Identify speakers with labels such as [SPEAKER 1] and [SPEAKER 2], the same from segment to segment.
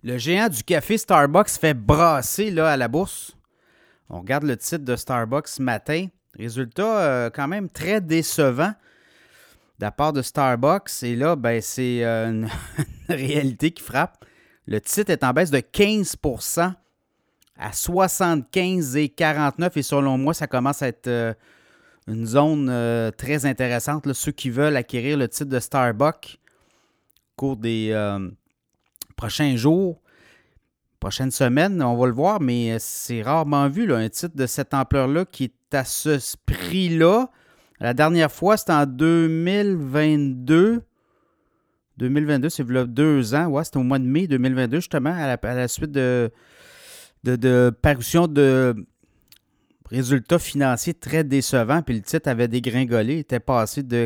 [SPEAKER 1] Le géant du café Starbucks fait brasser là, à la bourse. On regarde le titre de Starbucks ce matin. Résultat quand même très décevant de la part de Starbucks. Et là, ben, c'est une réalité qui frappe. Le titre est en baisse de 15% à 75,49. Et selon moi, ça commence à être une zone très intéressante. Là, ceux qui veulent acquérir le titre de Starbucks au cours des prochains jours, prochaines semaines, on va le voir, mais c'est rarement vu, là, un titre de cette ampleur-là qui est à ce prix-là. La dernière fois, c'était en 2022. 2022, c'est là 2 ans. Ouais, c'était au mois de mai 2022, justement, à la suite de parution de résultats financiers très décevants. Puis le titre avait dégringolé. Il était passé de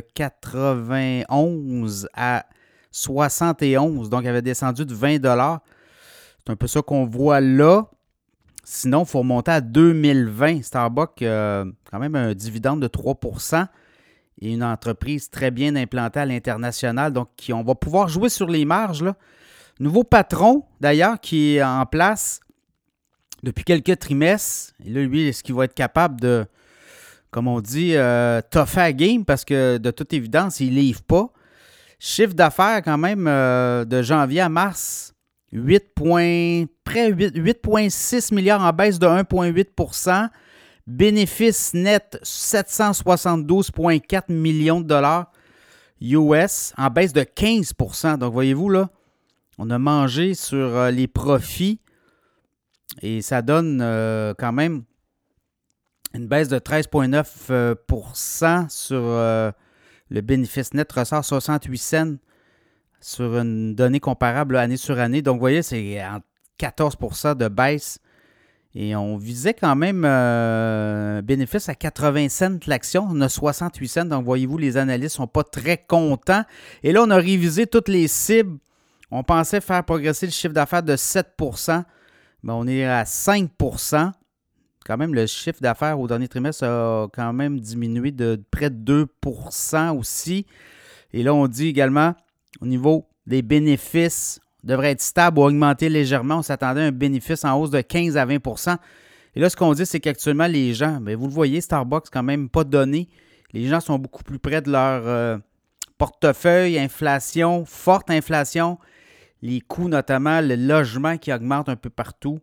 [SPEAKER 1] 91 à 71. Donc, il avait descendu de 20 $. C'est un peu ça qu'on voit là. Sinon, il faut remonter à 2020. Starbucks, quand même un dividende de 3% et une entreprise très bien implantée à l'international. Donc, on va pouvoir jouer sur les marges, là. Nouveau patron, d'ailleurs, qui est en place depuis quelques trimestres. Et là, lui, est-ce qu'il va être capable de, comme on dit, tougher à game? Parce que, de toute évidence, il ne livre pas. Chiffre d'affaires, quand même, de janvier à mars, 8,6 milliards en baisse de 1,8 %. Bénéfice net, 772,4 millions de dollars US, en baisse de 15 %. Donc, voyez-vous, là, on a mangé sur les profits et ça donne quand même une baisse de 13,9 % sur le bénéfice net, ressort 68 cents sur une donnée comparable année sur année. Donc, vous voyez, c'est en 14 % de baisse. Et on visait quand même un bénéfice à 80 cents l'action. On a 68 cents. Donc, voyez-vous, les analystes ne sont pas très contents. Et là, on a révisé toutes les cibles. On pensait faire progresser le chiffre d'affaires de 7 %. Mais on est à 5 %. Quand même, le chiffre d'affaires au dernier trimestre a quand même diminué de près de 2 % aussi. Et là, on dit également, au niveau des bénéfices, devrait être stable ou augmenter légèrement. On s'attendait à un bénéfice en hausse de 15 à 20 %. Et là, ce qu'on dit, c'est qu'actuellement, les gens, bien, vous le voyez, Starbucks, quand même pas donné. Les gens sont beaucoup plus près de leur portefeuille, inflation, forte inflation, les coûts, notamment le logement qui augmente un peu partout.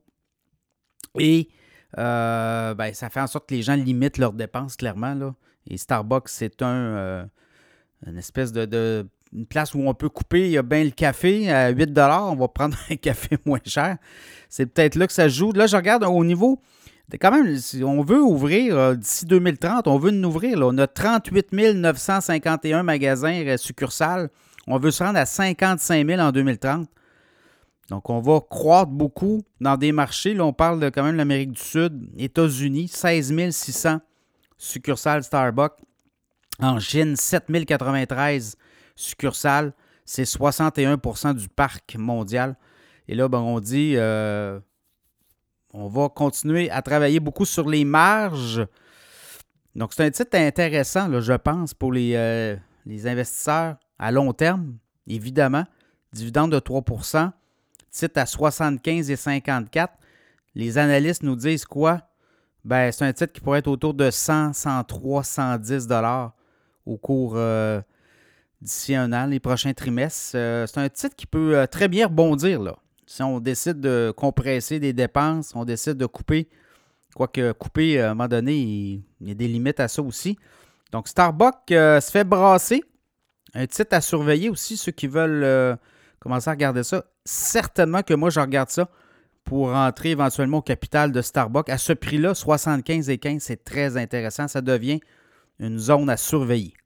[SPEAKER 1] Et ben, ça fait en sorte que les gens limitent leurs dépenses, clairement, là. Et Starbucks, c'est une espèce de une place où on peut couper. Il y a bien le café à 8 $. On va prendre un café moins cher. C'est peut-être là que ça joue. Là, je regarde au niveau, quand même, si on veut ouvrir d'ici 2030, on veut nous ouvrir. Là. On a 38 951 magasins succursales. On veut se rendre à 55 000 en 2030. Donc, on va croître beaucoup dans des marchés. Là, on parle de quand même l'Amérique du Sud, États-Unis, 16 600 succursales Starbucks. En Chine, 7 093 succursales. C'est 61 % du parc mondial. Et là, ben, on dit on va continuer à travailler beaucoup sur les marges. Donc, c'est un titre intéressant, là, je pense, pour les investisseurs à long terme, évidemment. Dividende de 3 %. Titre à 75,54. Les analystes nous disent quoi? Ben, c'est un titre qui pourrait être autour de 100, 103, 110 $ au cours d'ici un an, les prochains trimestres. C'est un titre qui peut très bien rebondir, là. Si on décide de compresser des dépenses, on décide de couper. Quoique couper, à un moment donné, il y a des limites à ça aussi. Donc, Starbucks se fait brasser. Un titre à surveiller aussi, ceux qui veulent commencer à regarder ça. Certainement que moi, je regarde ça pour rentrer éventuellement au capital de Starbucks. À ce prix-là, 75,15, c'est très intéressant. Ça devient une zone à surveiller.